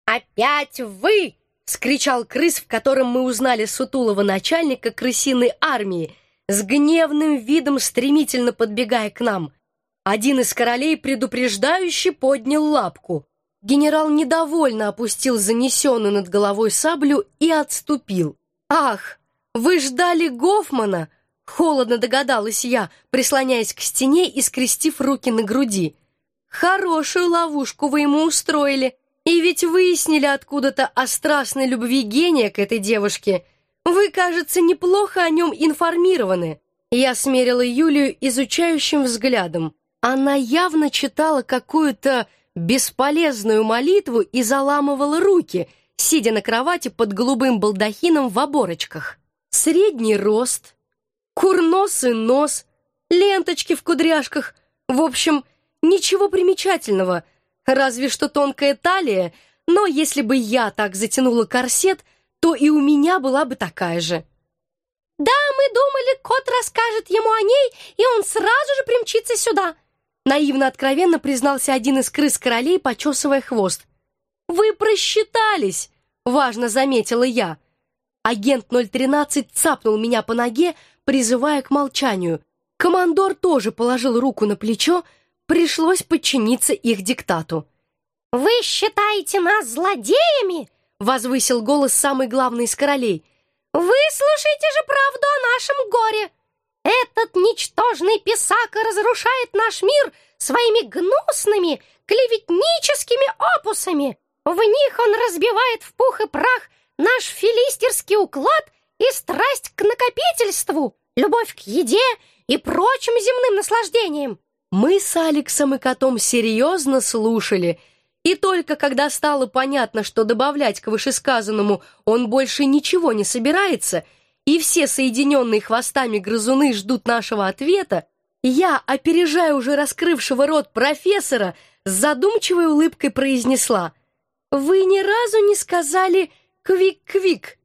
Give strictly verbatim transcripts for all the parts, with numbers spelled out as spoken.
«Опять вы!» — вскричал крыс, в котором мы узнали сутулого начальника крысиной армии, с гневным видом стремительно подбегая к нам. Один из королей предупреждающе поднял лапку. Генерал недовольно опустил занесенную над головой саблю и отступил. «Ах, вы ждали Гофмана?» — холодно догадалась я, прислоняясь к стене и скрестив руки на груди. «Хорошую ловушку вы ему устроили, и ведь выяснили откуда-то о страстной любви гения к этой девушке. Вы, кажется, неплохо о нем информированы». Я смерила Юлию изучающим взглядом. Она явно читала какую-то бесполезную молитву и заламывала руки, сидя на кровати под голубым балдахином в оборочках. Средний рост, курносый нос, ленточки в кудряшках. В общем, ничего примечательного, разве что тонкая талия, но если бы я так затянула корсет, то и у меня была бы такая же. «Да, мы думали, кот расскажет ему о ней, и он сразу же примчится сюда», наивно-откровенно признался один из крыс-королей, почесывая хвост. «Вы просчитались», — важно заметила я. Агент ноль тринадцать цапнул меня по ноге, призывая к молчанию. Командор тоже положил руку на плечо, пришлось подчиниться их диктату. «Вы считаете нас злодеями?» — возвысил голос самый главный из королей. «Вы слушайте же правду о нашем горе! Этот ничтожный писака разрушает наш мир своими гнусными, клеветническими опусами. В них он разбивает в пух и прах наш филистерский уклад и страсть к накопительству, любовь к еде и прочим земным наслаждениям». Мы с Алексом и котом серьезно слушали, и только когда стало понятно, что добавлять к вышесказанному он больше ничего не собирается, и все соединенные хвостами грызуны ждут нашего ответа, я, опережая уже раскрывшего рот профессора, с задумчивой улыбкой произнесла: «Вы ни разу не сказали «квик-квик».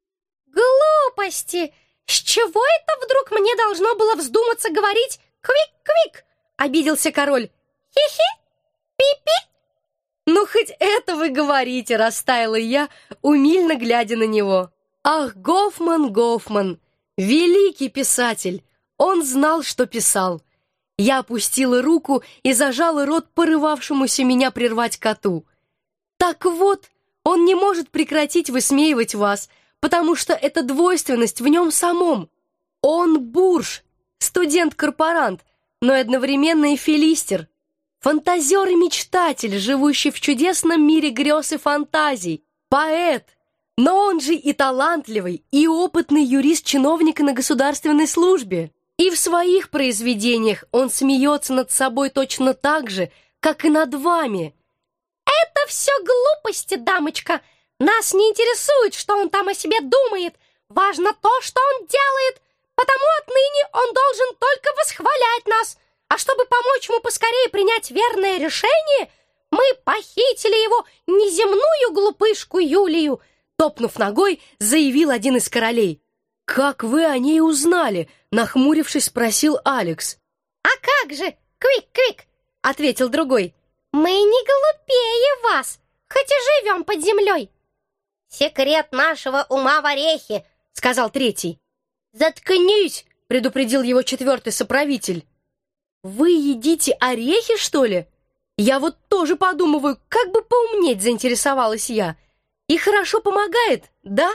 «Глупости! С чего это вдруг мне должно было вздуматься говорить «квик-квик»?» — обиделся король. «Хи-хи! Пи-пи!» «Ну, хоть это вы говорите», — растаяла я, умильно глядя на него. Ах, Гофман, Гофман, великий писатель! Он знал, что писал. Я опустила руку и зажала рот порывавшемуся меня прервать коту. Так вот, он не может прекратить высмеивать вас, потому что эта двойственность в нем самом. Он бурж, студент-корпорант, но одновременно и филистер, фантазер и мечтатель, живущий в чудесном мире грез и фантазий, поэт, но он же и талантливый, и опытный юрист-чиновник на государственной службе. И в своих произведениях он смеется над собой точно так же, как и над вами. «Это все глупости, дамочка. Нас не интересует, что он там о себе думает. Важно то, что он делает, потому отныне он должен только восхвалять нас. А чтобы помочь ему поскорее принять верное решение, мы похитили его неземную глупышку Юлию», топнув ногой, заявил один из королей. «Как вы о ней узнали?» — нахмурившись, спросил Алекс. «А как же, квик-квик!» — ответил другой. «Мы не глупее вас, хоть и живем под землей». «Секрет нашего ума в орехе», — сказал третий. «Заткнись!» — предупредил его четвертый соправитель. «Вы едите орехи, что ли? Я вот тоже подумываю, как бы поумнеть», — заинтересовалась я. «И хорошо помогает, да?»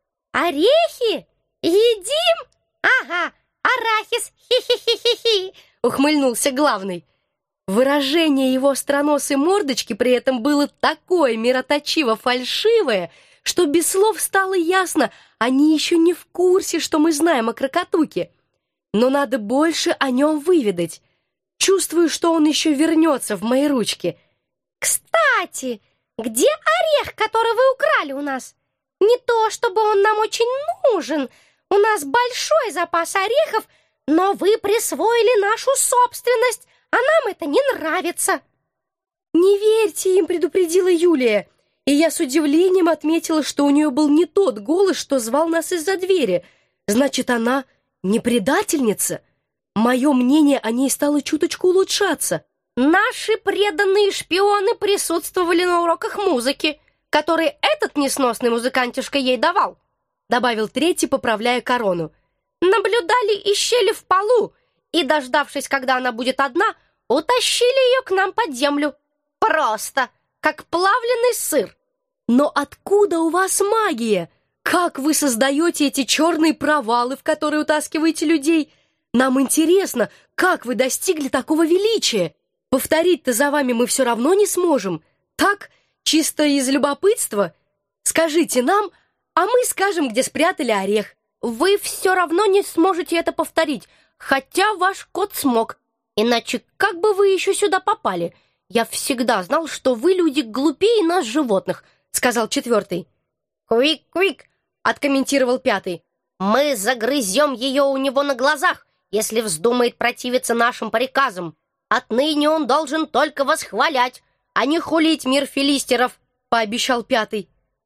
«Орехи? Едим? Ага, арахис, хи-хи-хи-хи-хи», — ухмыльнулся главный. Выражение его остроносой мордочки при этом было такое мироточиво-фальшивое, что без слов стало ясно, они еще не в курсе, что мы знаем о крокотуке. Но надо больше о нем выведать. Чувствую, что он еще вернется в мои ручки. «Кстати, где орех, который вы украли у нас? Не то, чтобы он нам очень нужен. У нас большой запас орехов, но вы присвоили нашу собственность, а нам это не нравится». «Не верьте им», — предупредила Юлия. И я с удивлением отметила, что у нее был не тот голос, что звал нас из-за двери. Значит, она не предательница? Мое мнение о ней стало чуточку улучшаться. «Наши преданные шпионы присутствовали на уроках музыки», который этот несносный музыкантишка ей давал», добавил третий, поправляя корону. «Наблюдали из щели в полу и, дождавшись, когда она будет одна, утащили ее к нам под землю. Просто, как плавленый сыр». «Но откуда у вас магия? Как вы создаете эти черные провалы, в которые утаскиваете людей? Нам интересно, как вы достигли такого величия? Повторить-то за вами мы все равно не сможем. Так, чисто из любопытства? Скажите нам, а мы скажем, где спрятали орех». «Вы все равно не сможете это повторить, хотя ваш кот смог. Иначе как бы вы еще сюда попали? Я всегда знал, что вы, люди, глупее нас, животных», — сказал четвертый. «Квик-квик», — откомментировал пятый. «Мы загрызем ее у него на глазах, если вздумает противиться нашим приказам. Отныне он должен только восхвалять, а не хулить мир филистеров», — пообещал пятый.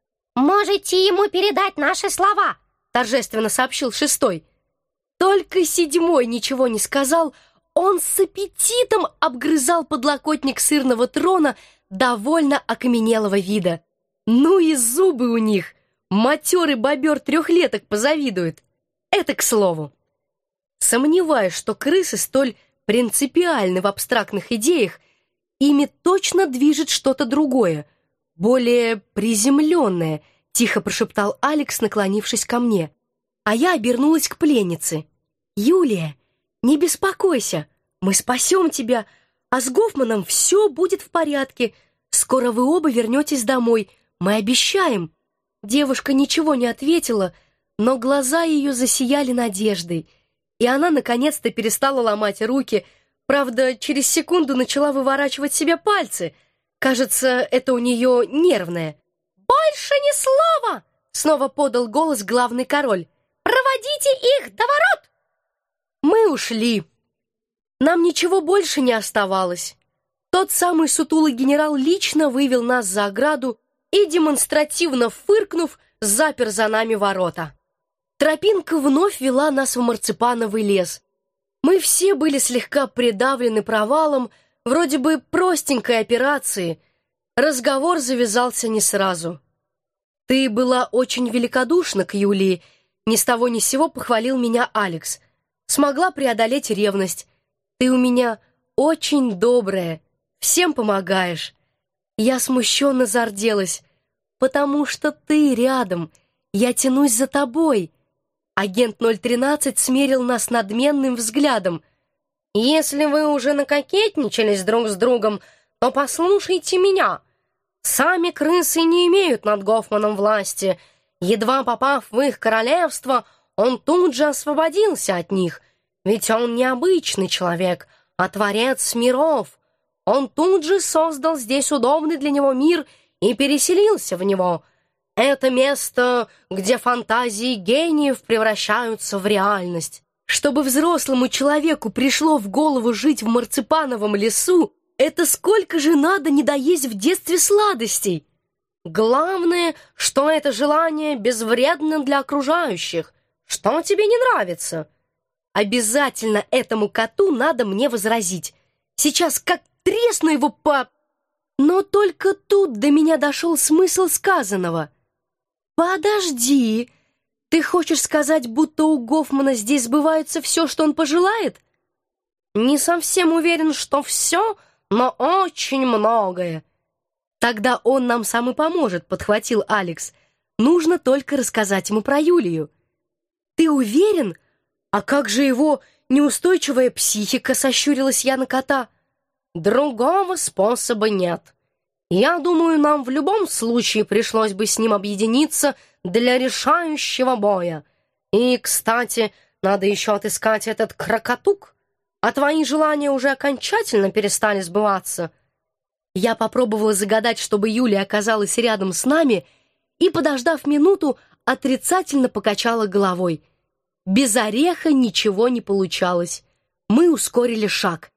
«Можете ему передать наши слова», — торжественно сообщил шестой. Только седьмой ничего не сказал. Он с аппетитом обгрызал подлокотник сырного трона довольно окаменелого вида. Ну и зубы у них! Матерый бобер трехлеток позавидует. Это к слову. Сомневаюсь, что крысы столь принципиальны в абстрактных идеях, ими точно движет что-то другое, более приземленное, тихо прошептал Алекс, наклонившись ко мне. А я обернулась к пленнице. «Юлия, не беспокойся, мы спасем тебя, а с Гофманом все будет в порядке. Скоро вы оба вернетесь домой, мы обещаем». Девушка ничего не ответила, но глаза ее засияли надеждой, и она наконец-то перестала ломать руки, правда, через секунду начала выворачивать себе пальцы. Кажется, это у нее нервное. «Больше ни слова!» — снова подал голос главный король. «Проводите их до ворот!» Мы ушли. Нам ничего больше не оставалось. Тот самый сутулый генерал лично вывел нас за ограду и, демонстративно фыркнув, запер за нами ворота. Тропинка вновь вела нас в марципановый лес. Мы все были слегка придавлены провалом, вроде бы простенькой операции. Разговор завязался не сразу. «Ты была очень великодушна к Юлии», — ни с того ни с сего похвалил меня Алекс. «Смогла преодолеть ревность. Ты у меня очень добрая, всем помогаешь». Я смущенно зарделась. «Потому что ты рядом, я тянусь за тобой». Агент ноль тринадцать смерил нас надменным взглядом. «Если вы уже накокетничались друг с другом, то послушайте меня. Сами крысы не имеют над Гофманом власти. Едва попав в их королевство, он тут же освободился от них. Ведь он не обычный человек, а творец миров. Он тут же создал здесь удобный для него мир и переселился в него. Это место, где фантазии гениев превращаются в реальность. Чтобы взрослому человеку пришло в голову жить в марципановом лесу, это сколько же надо не доесть в детстве сладостей? Главное, что это желание безвредно для окружающих. Что тебе не нравится?» Обязательно этому коту надо мне возразить. Сейчас как тресну его по... Но только тут до меня дошел смысл сказанного. «Подожди, ты хочешь сказать, будто у Гофмана здесь сбывается все, что он пожелает?» «Не совсем уверен, что все, но очень многое». «Тогда он нам сам и поможет», — подхватил Алекс. «Нужно только рассказать ему про Юлию». «Ты уверен? А как же его неустойчивая психика?» — сощурилась я на кота. «Другого способа нет. Я думаю, нам в любом случае пришлось бы с ним объединиться для решающего боя. И, кстати, надо еще отыскать этот крокотук. А твои желания уже окончательно перестали сбываться». Я попробовала загадать, чтобы Юлия оказалась рядом с нами, и, подождав минуту, отрицательно покачала головой. Без ореха ничего не получалось. Мы ускорили шаг.